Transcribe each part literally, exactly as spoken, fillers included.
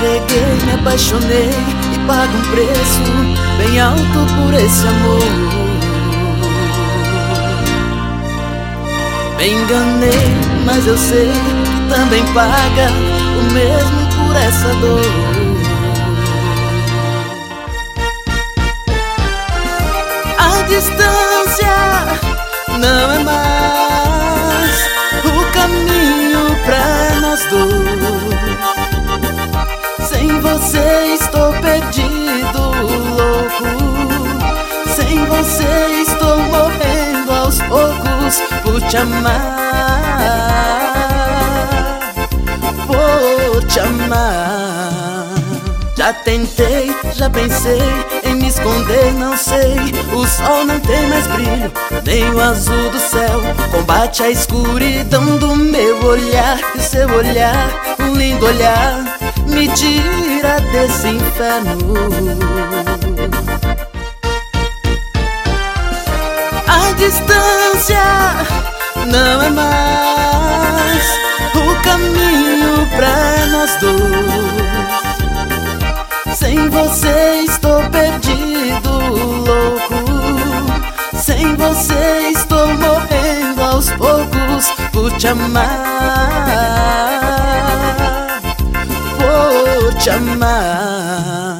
entreguei, me apaixonei e pago um preço bem alto por esse amor. Me enganei, mas eu sei que também paga o mesmo por essa dor. A distância não é mais o caminho pra nós dois. Sem você estou perdido, louco. Sem você estou morrendo aos poucos por te amar, por te amar. Já tentei, já pensei em me esconder, não sei. O sol não tem mais brilho, nem o azul do céu. Combate a escuridão do meu olhar. E o seu olhar, um lindo olhar, me tira desse inferno. A distância não é mais o caminho pra nós dois. Sem você estou perdido, louco. Sem você estou morrendo aos poucos por te amar, por te amar.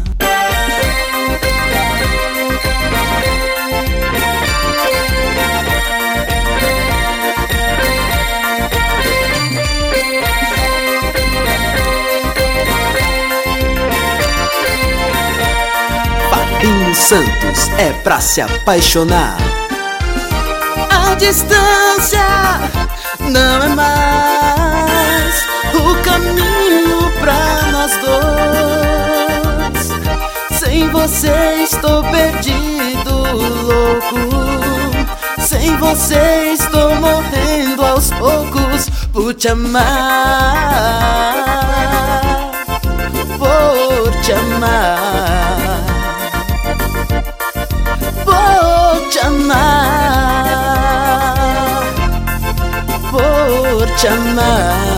Fabinho Santos é pra se apaixonar. A distância não é mais o caminho pra nós dois. Sem você estou perdido, louco. Sem você estou morrendo aos poucos por te amar, por te amar, por te amar, por te amar.